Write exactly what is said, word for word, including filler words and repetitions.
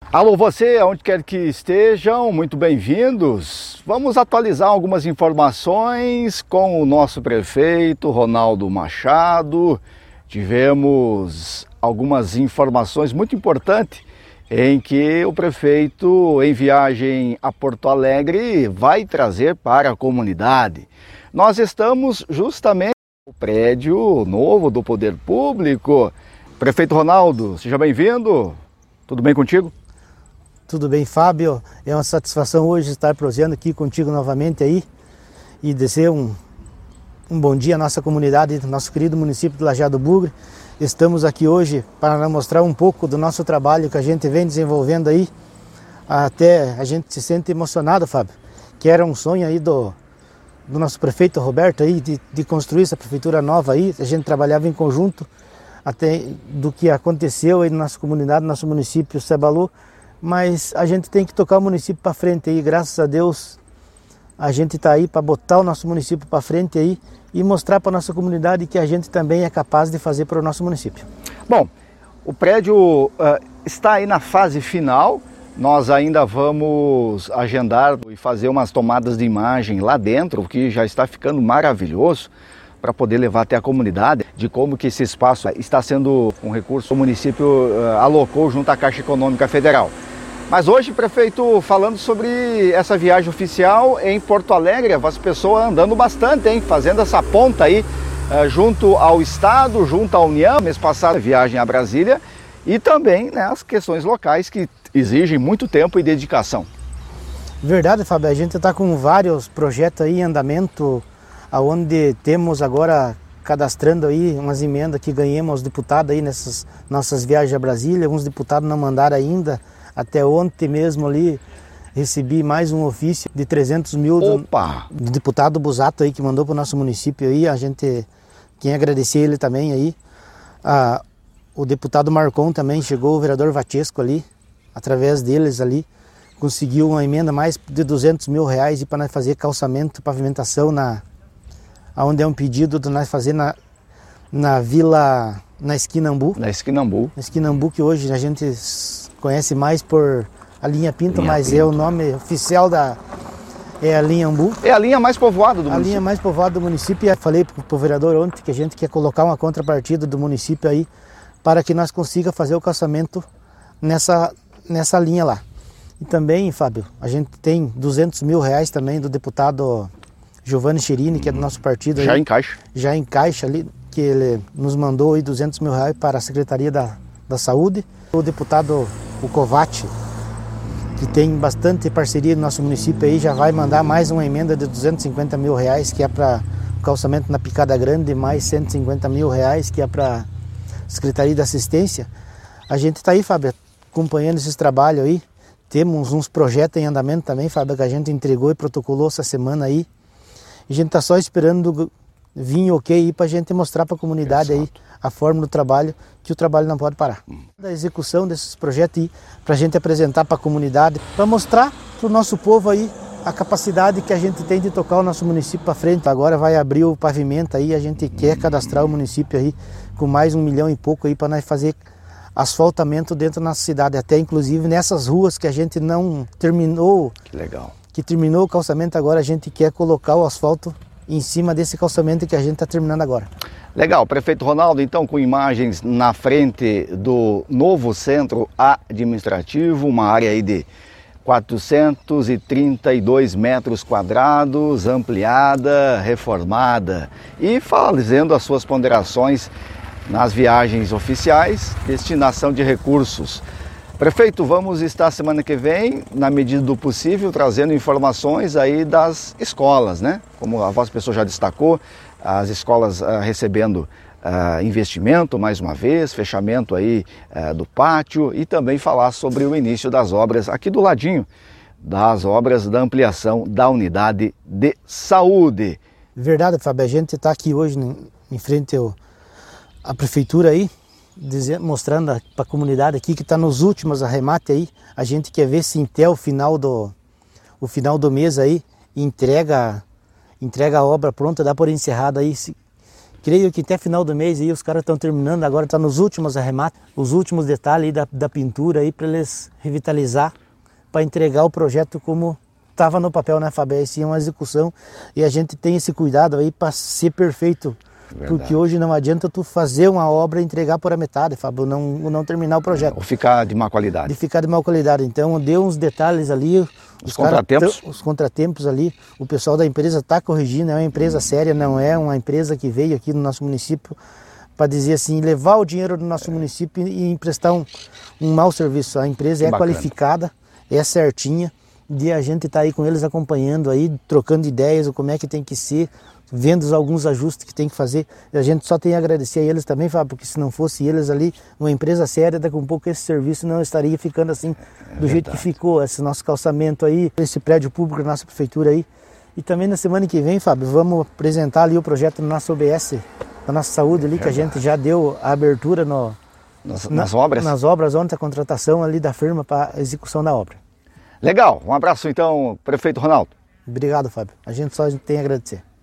Alô você, onde quer que estejam, muito bem-vindos. Vamos atualizar algumas informações com o nosso prefeito Ronaldo Machado. Tivemos algumas informações muito importantes em que o prefeito, em viagem a Porto Alegre, vai trazer para a comunidade. Nós estamos justamente no prédio novo do Poder Público. Prefeito Ronaldo, seja bem-vindo. Tudo bem contigo? Tudo bem, Fábio. É uma satisfação hoje estar proseando aqui contigo novamente aí e desejar um, um bom dia à nossa comunidade, nosso querido município de Lajeado do Bugre. Estamos aqui hoje para mostrar um pouco do nosso trabalho que a gente vem desenvolvendo aí. Até a gente se sente emocionado, Fábio, que era um sonho aí do, do nosso prefeito Roberto aí de, de construir essa prefeitura nova aí. A gente trabalhava em conjunto até do que aconteceu aí na nossa comunidade, no nosso município Cebalu. Mas a gente tem que tocar o município para frente aí, graças a Deus a gente está aí para botar o nosso município para frente aí e mostrar para a nossa comunidade que a gente também é capaz de fazer para o nosso município. Bom, o prédio uh, está aí na fase final, nós ainda vamos agendar e fazer umas tomadas de imagem lá dentro, que já está ficando maravilhoso, para poder levar até a comunidade de como que esse espaço está sendo um recurso que o município uh, alocou junto à Caixa Econômica Federal. Mas hoje, prefeito, falando sobre essa viagem oficial em Porto Alegre, as pessoas andando bastante, hein, fazendo essa ponta aí uh, junto ao Estado, junto à União, mês passado viagem a Brasília, e também, né, as questões locais que exigem muito tempo e dedicação. Verdade, Fábio, a gente está com vários projetos aí em andamento, onde temos agora cadastrando aí umas emendas que ganhamos aos deputados aí nessas nossas viagens a Brasília. Alguns deputados não mandaram ainda, até ontem mesmo ali recebi mais um ofício de trezentos mil do, do deputado Busato aí que mandou para o nosso município aí. A gente quem agradecer ele também aí. Ah, o deputado Marcon também chegou, o vereador Vatesco ali, através deles ali, conseguiu uma emenda mais de duzentos mil reais para nós fazer calçamento, pavimentação na onde é um pedido de nós fazer na, na vila, na esquina Ambu. Na esquina Ambu. Na esquina Ambu, que hoje a gente conhece mais por a linha Pinto, linha mas Pinto. É o nome oficial da é a linha Ambu. É a linha mais povoada do a município. A linha mais povoada do município. Eu falei para o vereador ontem que a gente quer colocar uma contrapartida do município aí para que nós consiga fazer o calçamento nessa, nessa linha lá. E também, Fábio, a gente tem duzentos mil reais também do deputado Giovanni Cherini, que é do nosso partido. Já aí, encaixa. Já encaixa ali, que ele nos mandou aí duzentos mil reais para a Secretaria da, da Saúde. O deputado o Covatti, que tem bastante parceria no nosso município aí, já vai mandar mais uma emenda de duzentos e cinquenta mil reais, que é para o calçamento na Picada Grande, mais cento e cinquenta mil reais, que é para a Secretaria da Assistência. A gente está aí, Fábio, acompanhando esses trabalhos aí. Temos uns projetos em andamento também, Fábio, que a gente entregou e protocolou essa semana aí. A gente está só esperando vir ok aí para a gente mostrar para a comunidade aí a forma do trabalho, que o trabalho não pode parar. Hum. Da execução desses projetos aí, para a gente apresentar para a comunidade, para mostrar para o nosso povo aí a capacidade que a gente tem de tocar o nosso município para frente. Agora vai abrir o pavimento aí, a gente quer cadastrar o município aí com mais um milhão e pouco aí para nós fazer asfaltamento dentro da nossa cidade, até inclusive nessas ruas que a gente não terminou. Que legal. Que terminou o calçamento, agora a gente quer colocar o asfalto em cima desse calçamento que a gente está terminando agora. Legal, prefeito Ronaldo, então com imagens na frente do novo centro administrativo, uma área aí de quatrocentos e trinta e dois metros quadrados, ampliada, reformada, e fazendo as suas ponderações nas viagens oficiais, destinação de recursos. Prefeito, vamos estar semana que vem, na medida do possível, trazendo informações aí das escolas, né? Como a vossa pessoa já destacou, as escolas uh, recebendo uh, investimento mais uma vez, fechamento aí uh, do pátio e também falar sobre o início das obras aqui do ladinho, das obras da ampliação da unidade de saúde. Verdade, Fábio, a gente está aqui hoje em frente ao, à prefeitura aí, Dizer, mostrando para a comunidade aqui que está nos últimos arremates aí. A gente quer ver se até o final do, o final do mês aí entrega, entrega a obra pronta, dá por encerrada aí, se, Creio que até final do mês aí os caras estão terminando, agora está nos últimos arremates, os últimos detalhes aí da, da pintura aí para eles revitalizar, para entregar o projeto como estava no papel, né, Fábio? Essa é uma execução e a gente tem esse cuidado aí para ser perfeito. Verdade. Porque hoje não adianta tu fazer uma obra e entregar por a metade, Fábio, não, não terminar o projeto. Ou ficar de má qualidade. De ficar de má qualidade. Então deu uns detalhes ali. Os, os contratempos? Os contratempos ali. O pessoal da empresa está corrigindo, é uma empresa hum. séria, não é uma empresa que veio aqui no nosso município para dizer assim, levar o dinheiro do nosso é. município e emprestar um, um mau serviço. A empresa que é bacana. Qualificada, é certinha, e a gente está aí com eles acompanhando aí, trocando ideias, como é que tem que ser, vendo alguns ajustes que tem que fazer. A gente só tem a agradecer a eles também, Fábio, porque se não fosse eles ali, uma empresa séria, daqui a um pouco esse serviço não estaria ficando assim, é do jeito que ficou, esse nosso calçamento aí, esse prédio público da nossa prefeitura aí. E também na semana que vem, Fábio, vamos apresentar ali o projeto do nosso O B S, da nossa saúde ali, é que a gente já deu a abertura no, nas, na, nas obras? Nas obras, ontem a contratação ali da firma para a execução da obra. Legal, um abraço então, prefeito Ronaldo. Obrigado, Fábio. A gente só tem a agradecer.